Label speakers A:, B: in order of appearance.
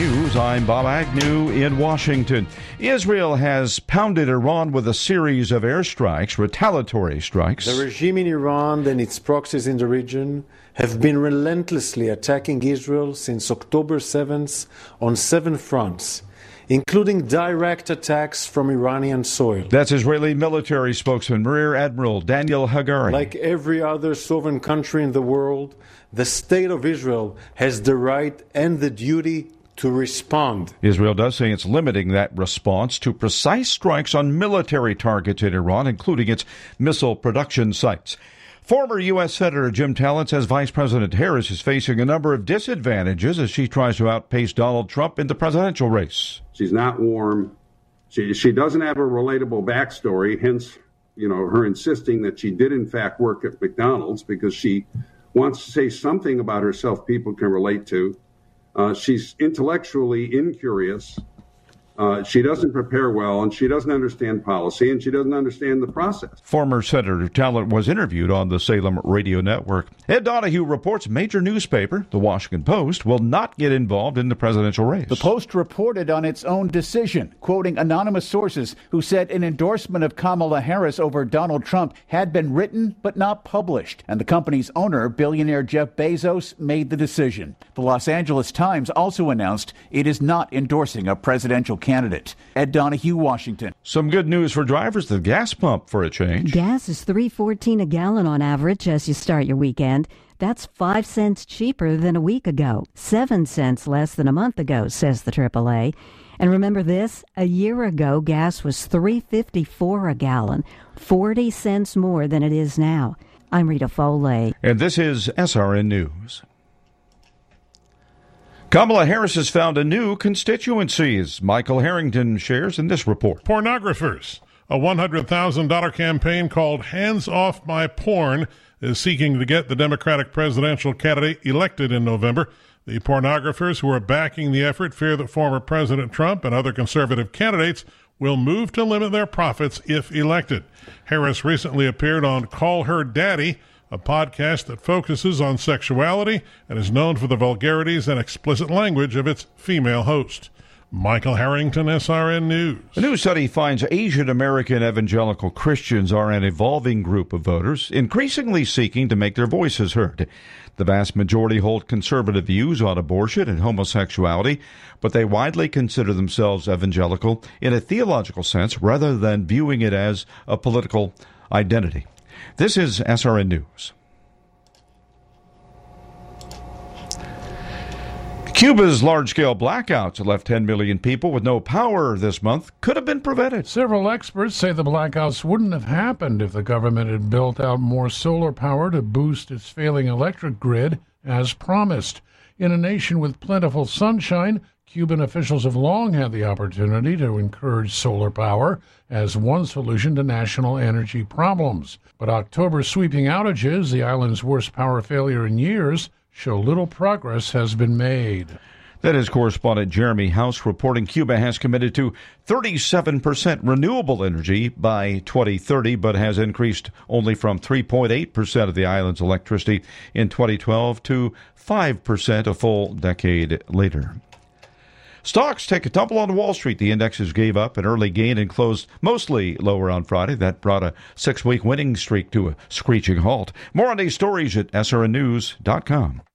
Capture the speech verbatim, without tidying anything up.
A: News, I'm Bob Agnew in Washington. Israel has pounded Iran with a series of airstrikes, retaliatory strikes.
B: The regime in Iran and its proxies in the region have been relentlessly attacking Israel since October seventh on seven fronts, including direct attacks from Iranian soil.
A: That's Israeli military spokesman Rear Admiral Daniel Hagari.
B: Like every other sovereign country in the world, the state of Israel has the right and the duty to respond.
A: Israel does say it's limiting that response to precise strikes on military targets in Iran, including its missile production sites. Former U S. Senator Jim Talent says Vice President Harris is facing a number of disadvantages as she tries to outpace Donald Trump in the presidential race.
C: She's not warm. She, she doesn't have a relatable backstory, hence, you know, her insisting that she did in fact work at McDonald's because she wants to say something about herself people can relate to. Uh, she's intellectually incurious. Uh, she doesn't prepare well, and she doesn't understand policy, and she doesn't understand the process.
A: Former Senator Talent was interviewed on the Salem Radio Network. Ed Donahue reports major newspaper, The Washington Post, will not get involved in the presidential race.
D: The Post reported on its own decision, quoting anonymous sources who said an endorsement of Kamala Harris over Donald Trump had been written but not published. And the company's owner, billionaire Jeff Bezos, made the decision. The Los Angeles Times also announced it is not endorsing a presidential candidate. Ed Donahue, Washington.
A: Some good news for drivers, the gas pump for a change.
E: Gas is three fourteen a gallon on average as you start your weekend. That's five cents cheaper than a week ago, seven cents less than a month ago, says the triple A. And remember this, a year ago, gas was three fifty-four a gallon, forty cents more than it is now. I'm Rita Foley.
A: And this is S R N News. Kamala Harris has found a new constituency, as Michael Harrington shares in this report.
F: Pornographers. A one hundred thousand dollars campaign called Hands Off My Porn is seeking to get the Democratic presidential candidate elected in November. The pornographers who are backing the effort fear that former President Trump and other conservative candidates will move to limit their profits if elected. Harris recently appeared on Call Her Daddy, a podcast that focuses on sexuality and is known for the vulgarities and explicit language of its female host. Michael Harrington, S R N News.
A: A new study finds Asian American evangelical Christians are an evolving group of voters, increasingly seeking to make their voices heard. The vast majority hold conservative views on abortion and homosexuality, but they widely consider themselves evangelical in a theological sense rather than viewing it as a political identity. This is S R N News. Cuba's large-scale blackouts left ten million people with no power this month could have been prevented.
G: Several experts say the blackouts wouldn't have happened if the government had built out more solar power to boost its failing electric grid, as promised. In a nation with plentiful sunshine, Cuban officials have long had the opportunity to encourage solar power as one solution to national energy problems. But October's sweeping outages, the island's worst power failure in years, show little progress has been made.
A: That is correspondent Jeremy House reporting Cuba has committed to thirty-seven percent renewable energy by twenty thirty, but has increased only from three point eight percent of the island's electricity in twenty twelve to five percent a full decade later. Stocks take a tumble on Wall Street. The indexes gave up an early gain and closed mostly lower on Friday. That brought a six-week winning streak to a screeching halt. More on these stories at S R N news dot com.